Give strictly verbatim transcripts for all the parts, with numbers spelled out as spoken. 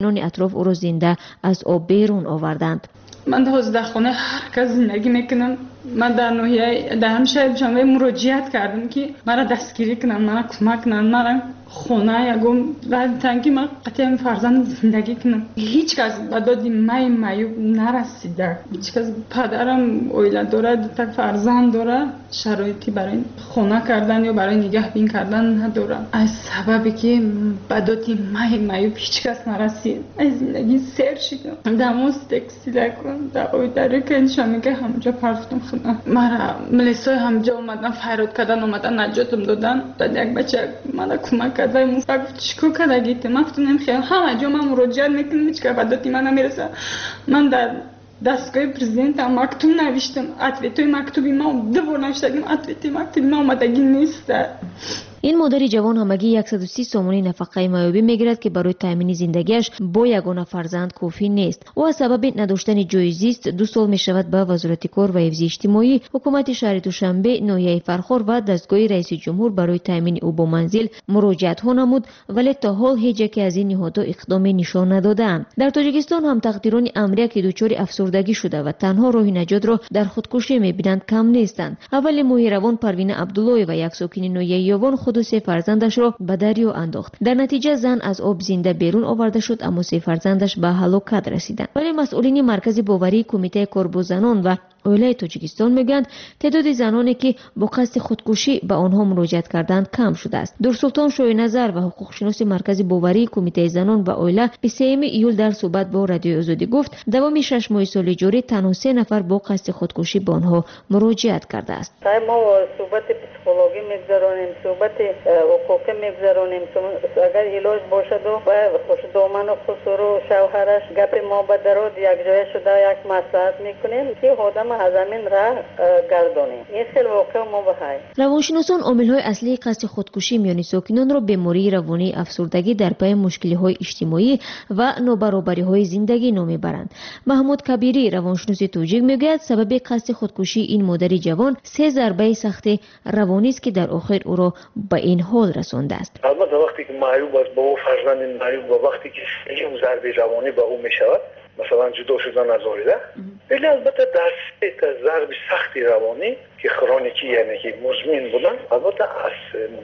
نون اطراف او را زنده از آب بیرون آوردند. من در داخل هر کس زندگی میکنم. من در نوحیه در همشهر جامعه مراجعت کردم که مرا دستگیری کنن، مرا کمک کنن، مرا خونه یگم و تنگی من قطعا فرزند زندگی کنم. هیچ کس به داد مای معیوب نرسیده. هیچ کس پدرم اویله داره، دو تا فرزند داره، شرایطی برای خونه کردن یا برای نگهبین کردن نداره. از سببی که به داد مای معیوب هیچ کس نرسید. از زندگی سر شدم. دموز تکستیل کن در اویداره که انشا میگه همجا پرفتم خونه. مرا ملیسای همجا اومدن فریاد کردن، اومدن نجاتم دادن. داد یک بچه من کمک کرد و موفق گفت چیکار کردگیت؟ من گفتم نمیخوام. همه جا من مراجعت میکنم هیچ که بداتی من نمیرسه. من در دستگاه پرزیدنت مکتوب نوشتم. اتویتوی مکتوبی ما دو بار نوشتم. اتویتوی مکتوبی ما اومدگی نیست. این مادر جوان همگی صد و سی سومانی نفقه معیوبی میگیرد که برای تامین زندگیش با یگانه فرزند کافی نیست. او از سبب نداشتن جای زیست دو سال می شود به وزارت کار و حفظ اجتماعی، حکومت شهر دوشنبه، ناحیه فرخار و دستگاه رئیس جمهور برای تامین او با منزل مراجعت ها نمود، ولی تا حال هیچ یک از این نهادها اقدام نشان ندادند. در تاجیکستان هم تقدیران امریه که دچار افسردگی شده و تنها راه نجات را در خودکشی میبینند کم نیستند. اول ماه روان پروین عبدالله و یک ساکن ناحیه یاوان خود و سه فرزندش را به دریا انداخت. در نتیجه زن از آب زنده بیرون آورده شد، اما سه فرزندش به هلاکت رسیدند. ولی مسئولین مرکز باوری کمیته کار با زنان و اولای تاجیکستان میگند تعداد زنانی که با قصد خودکشی به آنها مراجعت کردند کم شده است. دورسلطان شوی نظر و حقوق شناس مرکز باوری کمیته زنان و اوله به سوم ایول در صحبت با رادیو آزادی گفت دوام شش ماه سال جاری تنها سه نفر با قصد خودکشی به آنها مراجعت کرده است. ما صحبت پسیکولوژی میگذرانیم، صحبت حقوق میگذرانیم، اگر علاج باشد و خوش دامن و خسر و شوهرش گپ ما به درود یک جای شده یک مصلحت میکنیم که آدم از زمین راه گردانیم. این خیلی واقع ما بهای. روانشناسان عامل‌های اصلی قصد خودکشی میان ساکنان را بیماری روانی، افسردگی در پی مشکل‌های اجتماعی و نابرابری‌های زندگی نام میبرند. محمود کبیری روانشناس توجیه میگوید سبب قصد خودکشی این مادر جوان سه ضربه سخت روانی است که در آخر او را به این حال رسانده است. البته وقتی که معیوب است با او فرزند معیوب و وقتی که این ضربه روانی به او میشود، مثلا جدا شدن از والده، ولی البته در سه ضرب سخت روانی که کرونیکی یعنی که مزمن بودن، البته از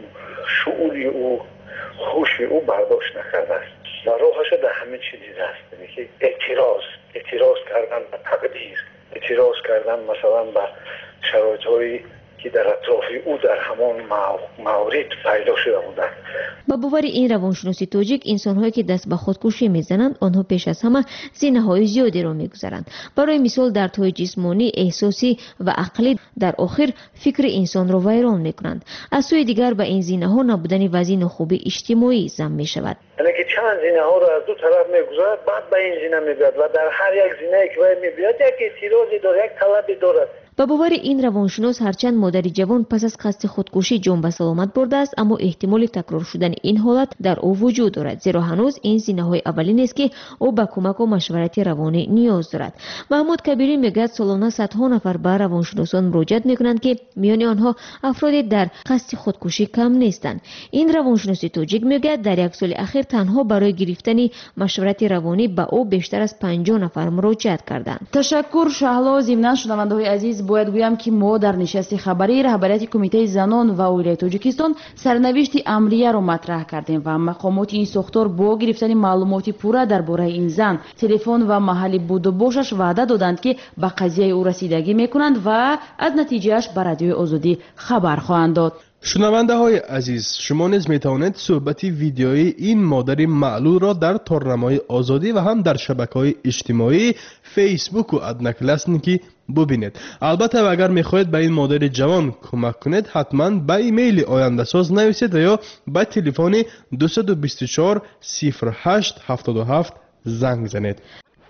شعوری او خوشی او برداشت نکرده است و راهش در همین چیز دیده است، یعنی که اعتراض اعتراض کردن به تقدیر، اعتراض کردن مثلا به شرایط‌های که در اطراف او در همان موارد پیدا شده بودند. با باور این روانشناسی توجیک انسان‌هایی که دست به خودکشی میزنند آنها پیش از همه زینه‌های زیادی را میگذارند. برای مثال دردهای جسمانی، احساسی و عقلی در آخر فکر انسان را ویران میکنند. از سوی دیگر به این زینه‌ها نبودن وضعیت خوب اجتماعی ضم میشود. یعنی که چند زینه‌ها را از دو طرف میگذارد، بعد به این زینه میاد و در هر یک زینه‌ای که میاد یک اعتراضی دارد، یک طلبی دارد. با باور این روانشناس هرچند مادر جوان پس از قصد خودکشی جان به سلامت برده است، اما احتمال تکرار شدن این حالت در او وجود دارد، زیرا هنوز این زینه‌های اولی نیست که او به کمک و مشورت روانی نیاز دارد. محمود کبیری میگوید سالانه صدها نفر به روانشناسان مراجعت میکنند که میان آنها افرادی در قصد خودکشی کم نیستند. این روانشناسی توجیک میگوید در یک سال اخیر تنها برای گرفتن مشورت روانی به او بیشتر از پنجاه نفر مراجعت کردند. تشکر شهلا. ضمن شنونده‌های عزیز باید گویم که ما در نشست خبری رهبریت کمیته زنان و اولای تاجیکستان سرنوشت امریه را مطرح کردیم و مقامات این ساختار با گرفتن معلومات پورا درباره این زن، تلفن و محل بود و باشش وعده دادند که به قضیه او رسیدگی میکنند و از نتیجهش به رادیوی آزادی خبر خواهند داد. شنونده های عزیز، شما نیز می توانید صحبت ویدیویی این مادر معلول را در تورنمای آزادی و هم در شبکه‌های اجتماعی فیسبوک و ادنکلسنیکی ببینید. البته اگر می خواهید به این مادر جوان کمک کنید، حتما به ایمیل آینده ساز نویسید یا به تلفن دو دو چهار صفر هشت هفت هفت زنگ زنید.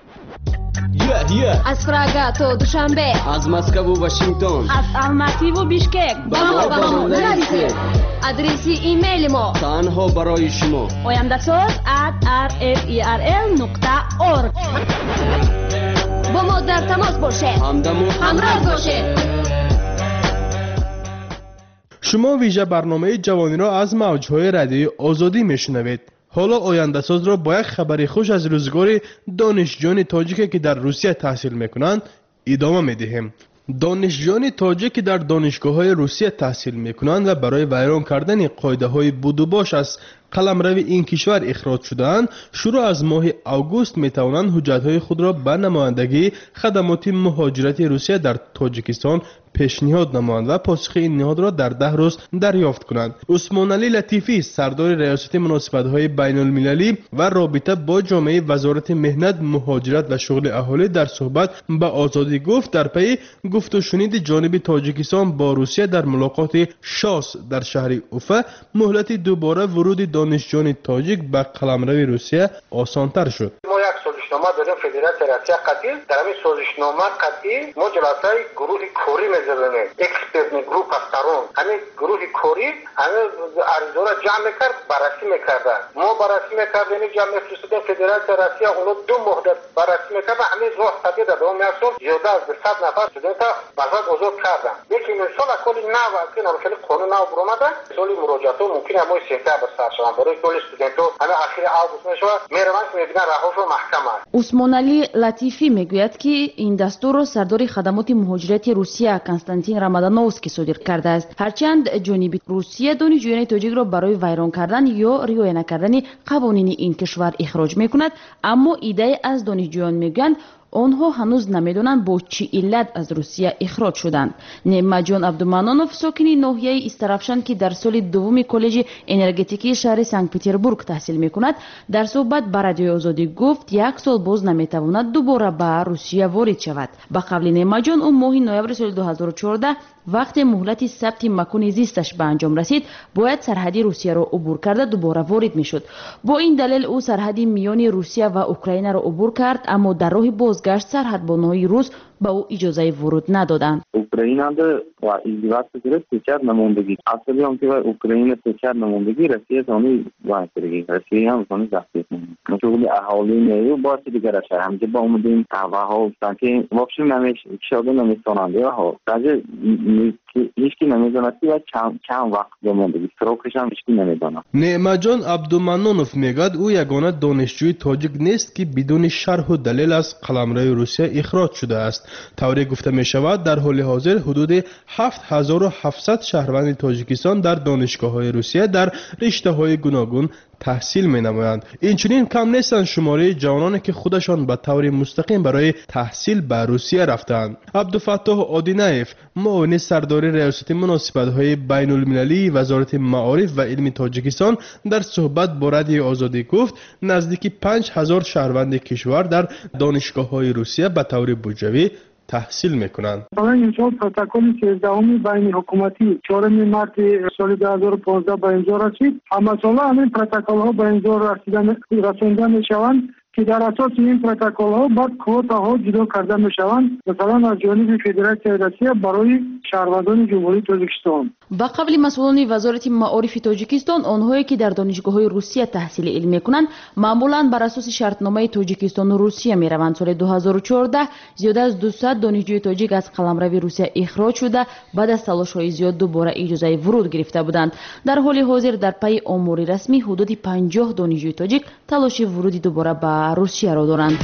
Yeah, yeah. از پراگ تا دوشنبه، از مسکو و واشنگتن، از الماتی و بیشکک، با ما با ما نرسید. ادرس ایمیل ما تنها برای شما آینده ساز ات آر اف ای آر ال نقطه اورگ. با ما در تماس باشه، همدم و همراه باشه. شما ویژه برنامه جوانی را از موجهای رادیوی آزادی میشنوید. حالا آینده‌ساز را با یک خبر خوش از روزگار دانشجویان تاجیک که در روسیه تحصیل میکنند ادامه میدهیم. دانشجویان تاجیک که در دانشگاه‌های روسیه تحصیل میکنند و برای ویران کردن قاعده‌های بود و باش از قلمرو این کشور اخراج شده‌اند، شروع از ماه اوگوست میتوانند حجت‌های خود را به نمایندگی خدمات مهاجرتی روسیه در تاجیکستان پیشنهاد نمایند و پاسخ این نهاد را در ده روز دریافت کنند. عثمان علی لطیفی سردار ریاست مناسبت‌های بین‌المللی و رابطه با جامعه وزارت مهنت، مهاجرت و شغل اهالی در صحبت به آزادی گفت در پی گفت و شنید جانب تاجیکستان با روسیه در ملاقات شاس در شهر اوفا مهلت دوباره ورود دانشجویان تاجیک به قلمرو روسیه آسان‌تر شد. ما یک سازشنامه داریم فدراسیون روسیه قطعی، در این سازشنامه قطعی ما جلسه گروه کوری می‌ذاریم، اکسپرت گروه پسترون، همین گروه کوری همین عرضه را جمع می‌کرد، بررسی می‌کرد. ما بررسی می‌کردیم، جمع فرستادیم فدراسیون روسیه، اونو دو مدت بررسی می‌کرد، همین راه تبدیل دادم می‌شد، زیاده از صد نفر استودنت مثلا آزاد کردن. یکی مثال کلی نو که نمی‌شه قانون نو برآمده، سالی مراجعات ممکنه ما سپتامبر سال شوند برای کل استودنت‌ها همه آخر آگوست میشه میروند که میگن رهاشو محکمه. عثمان علی لطیفی میگوید که این دستور را سردار خدمات مهاجرتی روسیه کنستانتین رامادانوفسکی صادر کرده است. هرچند جانب روسیه دانشجویان تاجیک را برای ویران کردن یا رعایت نکردن قوانین این کشور اخراج میکند، اما ایده از دانشجویان میگویند آنها هنوز نمیدانند با چه علت از روسیه اخراج شدند. نعمتجان عبدالمنانوف ساکن ناحیه استرافشان که در سال دوم کالج انرژتیکی شهر سنت پتربورگ تحصیل میکند، در صحبت با رادیوی آزادی گفت یک سال باز نمیتواند دوباره به روسیه وارد شود. به قول نعمتجان او ماه نوامبر سال دو هزار و چهارده وقتی مهلت ثبت مکان زیستش به انجام رسید باید سرحدی روسیه را عبور کرده دوباره وارد میشد. با این دلیل او سرحدی میان روسیه و اوکراین را عبور کرد، اما در راه بازگشت سرحدبان‌های روس به او اجازه ورود ندادند. Ukrayna'da va izdivaçlı göre seçer namondagi. Aslında ki va Ukrayna seçer namondagi Rossiya soni vaqtidagi. Rossiya ham soni zaxtiyat. Mesela aholi neyi boşu digara şer. Hamca ba umudin hava sanki vobshin namish kishada namistonande ha. Sadece hiç kim namidanati va چند vaqt namondagi. Srokش ham hiç kim namidana. نعمتجان عبدالمنانوف میگوید او یگانه دانشجوی تاجیک نیست که بدون شرح و دلیل از قلمرو روسیه اخراج شده است. طوری گفته می شود در حال حاضر حدود هفت هزار و هفتصد شهروند تاجیکستان در دانشگاه‌های روسیه در رشته‌های گوناگون تحصیل می نمایند. اینچنین کم نیستند شماره جوانانی که خودشان به طور مستقیم برای تحصیل به روسیه رفتند. عبدالفتاح آدینایف معاون سردار ریاست مناسبت‌های بین‌المللی وزارت معارف و علم تاجیکستان در صحبت با رادیوی آزادی گفت نزدیک پنج هزار شهروند کشور در دانشگاه‌های روسیه به طور بودجوی تحصیل میکنند. برای امسال پروتکل سیزدهم بین حکومتی چهارم مارس سال دو هزار و پانزده به امضا رسید. اما سالا همین پروتکل ها به امضا رسانده میشوند که در اساس این پروتکل ها بعد کوتا ها جدا کرده میشوند، مثلا از جانب فدراسیون روسیه برای شهروندان جمهوری تاجیکستان. با قبل مسئولان وزارت معارف تاجیکستان آنهایی که در دانشگاه‌های روسیه تحصیل علم می‌کنند معمولاً بر اساس شرطنامه تاجیکستان و روسیه می‌روند. سال دو هزار و چهارده زیاد از دویست دانشجوی تاجیک از قلمرو روسیه اخراج شده بعد از تلاش‌های زیاد دوباره اجازه ورود گرفته بودند. در حال حاضر در پی آمار رسمی حدود پنجاه دانشجوی تاجیک تلاش ورود دوباره به روسیه را دارند.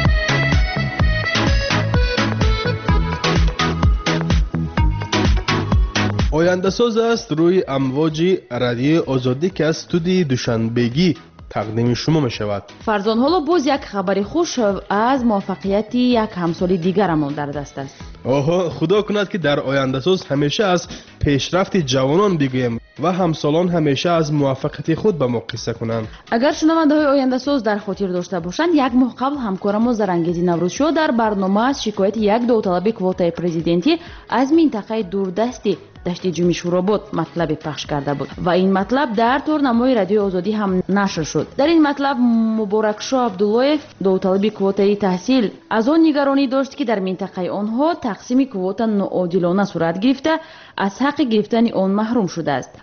آینده ساز است روی امواج رادیو آزادی که از استودیوی دوشنبگی تقدیم شما می شود. فرزان حالا باز یک خبر خوش از موفقیت یک همسال دیگرمان در دست است. آها، خدا کند که در آینده ساز همیشه از پیشرفت جوانان بگویم و همسالان همیشه از موفقیت خود به ما قصه کنند. اگر شنونده های آینده ساز در خاطر داشته باشند، یک ماه قبل همکارم زرانگیزی نوروزشو در برنامه از شکایت یک داوطلب کوتای پرزیدنتی از منطقه دوردستی دشت جمی شوراباد مطلب پخش کرده بود و این مطلب در تورنمای رادیو آزادی هم نشر شد. در این مطلب مبارکشاه عبداللهیف داوطلب کوتای تحصیل از آن نگرانی داشت که در منطقه آنها تقسیم کوتا ناعادلانه صورت گرفته از حق گرفتن آن محروم شده است.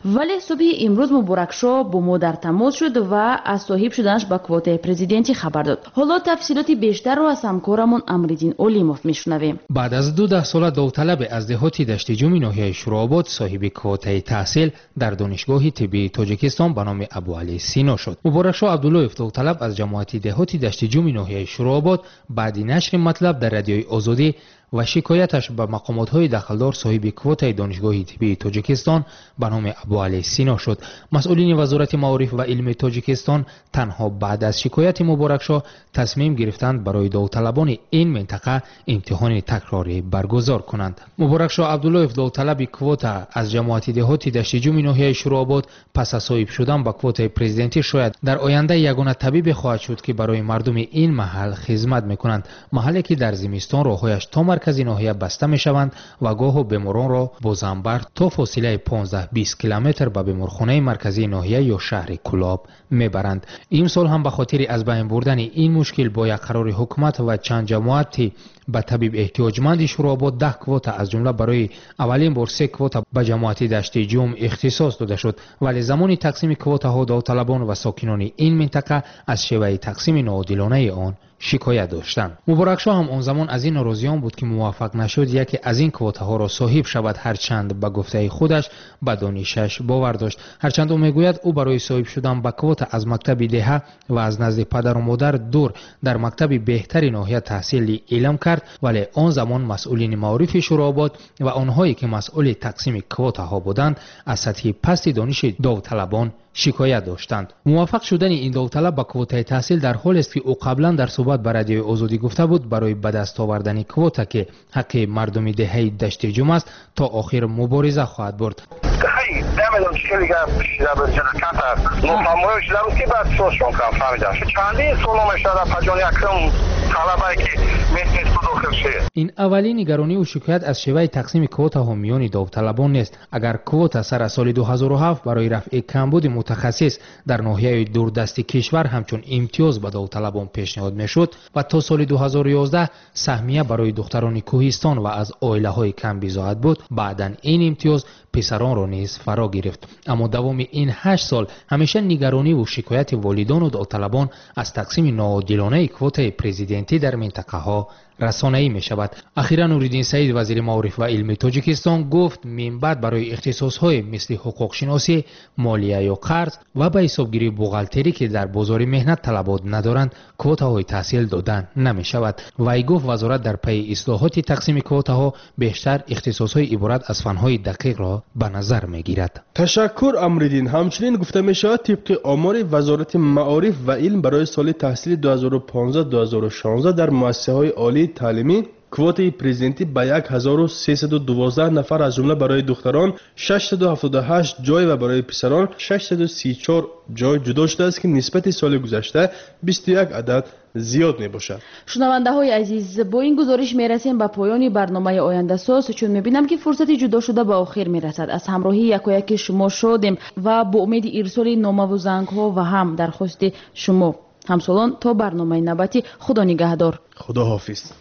ولی صبح امروز مبارکشاه با ما در تماس شد و از صاحب شدنش با کوته پرزیدنتی خبر داد. حالا تفصیلات بیشتر رو از همکارمون امرالدین اولیموف میشنویم. بعد از دو ده سال داوطلب از دهات دشت جومی ناحیه شوراباد صاحب کوته تحصیل در دانشگاه طبی تاجیکستان به نام ابوعلی سینا شد. مبارکشاه عبدالله داوطلب از جماعت دهات دشت جومی ناحیه شوراباد بعد نشر مطلب در رادیوی آزادی و شکایتش به مقامات‌های دخلدار صاحب کوته دانشگاه طبی تاجیکستان به نام ابوعلی سینا شد. مسئولین وزارت معارف و علم تاجیکستان تنها بعد از شکایت مبارکشاه تصمیم گرفتند برای داوطلبان این منطقه امتحان تکراری برگزار کنند. مبارکشاه عبدالله داوطلب کوته از جماعت دهات دشت جومی ناحیه شوراباد پس از صاحب شدن به کوته پرزیدنتی شاید در آینده یگانه طبیب خواهد شد که برای مردم این محل خدمت میکنند. محلی که در زمستان راههایش تا مرکزی ناحیه بسته میشوند و گاه بیماران را با زنبر تا فاصله پانزده بیست کیلومتر به بیمارخانه مرکزی ناحیه یا شهر کلاب میبرند. این سال هم به خاطر از بین بردن این مشکل با یک قرار حکومت و چند جماعتی به طبیب احتیاجمند شوراباد ده کوتا از جمله برای اولین بار سه کوتا به جماعت دشت جوم اختصاص داده شد، ولی زمان تقسیم کوتاها داوطلبان و ساکنان این منطقه از شیوه تقسیم ناعادلانه آن شکایت داشتند. مبارکشاه هم آن زمان از این ناراضیان بود که موفق نشد یکی از این کوتاها را صاحب شود، هرچند به گفته خودش به دانشش باور داشت. هرچند او میگوید او برای صاحب شدن به کوتا از مکتب دهه و از نزد پدر و مادر دور در مکتب بهتری ناحیه تحصیل علم کرد، ولی آن زمان مسئولین معارف شوراباد و آنهایی که مسئول تقسیم کوتاها بودند از سطح پست دانش داوطلبان شکایت داشتند. موفق شدن این داوطلب به کوته تحصیل در حالی است که او قبلا در صحبت به رادیو آزادی گفته بود برای به دست آوردن کوته که حق مردم دهه دشت جوم است تا آخر مبارزه خواهد برد. خیلی نمیدونم چه دیگه شده به جنکت است نفهموی شده بود که بعد سوش رو کنم فهمیدم شد چندی سولو میشده پجان یکم طلبه که میتونید داخل شه. این اولین نگرانی و شکایت از شیوه تقسیم کوته ها میان داوطلبان نیست. اگر کوته سر سال دو هزار و هفت برای رفع کمبود متخصص در ناحیه دوردست کشور همچون امتیاز به داوطلبان پیشنهاد میشد و تا سال دو هزار و یازده سهمیه برای دختران کوهستان و از عائله های کم بضاعت بود، بعداً این امتیاز پسران را نیز فرا گرفت. اما دوام این هشت سال همیشه نگرانی و شکایت والدان و داوطلبان از تقسیم ناعادلانه کوته پرزیدنتی در منطقه ها رسانه‌ای می شود. اخیراً نوریدین سعید وزیر معارف و علم تاجیکستان گفت من بعد برای اختصاص‌های مثل حقوق شناسی، مالیه یا قرض و به حسابگیری بوغالتری که در بازار مهنت طلبات ندارند کوتاهای تحصیل دادن نمی شود. وی گفت وزارت در پی اصلاحات تقسیم کوتاها بیشتر اختصاص‌های عبارت از فن‌های دقیق را به نظر می گیرد. تشکر امرالدین. همچنین گفته می شود طبق آمار وزارت معارف و علم برای سال تحصیلی دو هزار و پانزده دو هزار و شانزده در مؤسسه‌های عالی تعلیمی کوته پرزیدنتی به یک هزار و سیصد و دوازده نفر از جمله برای دختران ششصد و هفتاد و هشت جای و برای پسران ششصد و سی و چهار جای جدا شده است که نسبت سال گذشته بیست و یک عدد زیاد می باشد. شنونده های عزیز، با این گزارش می رسیم به پایان برنامه آینده ساز، چون می بینم که فرصت جدا شده به آخر می رسد. از همراهی یکایک شما شادیم و با امید ارسال نامه و زنگ ها و هم درخواست شما همسالان تا برنامه نوبتی. خدا نگهدار. خدا حافظ.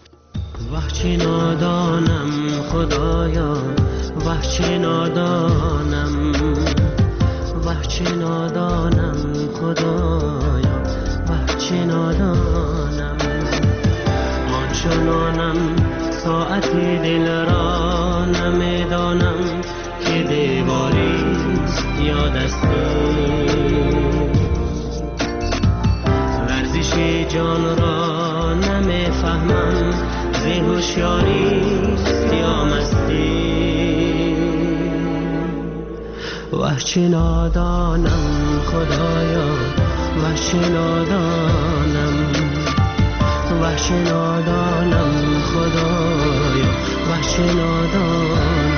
وحچه نادانم خدایا، وحچه نادانم، وحچه نادانم خدایا، وحچه نادانم. آنچنانم ساعتی دل را نمیدانم که دیواری یا دستی ورزش جان را نمیفهمم، زی هوشیاری یا مستی. وحچه نادانم خدایا، وحچه نادانم، وحچه نادانم خدایا، وحچه نادانم.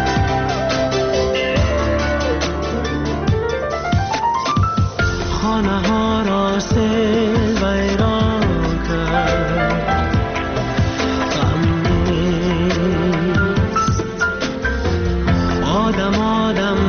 خانه یادم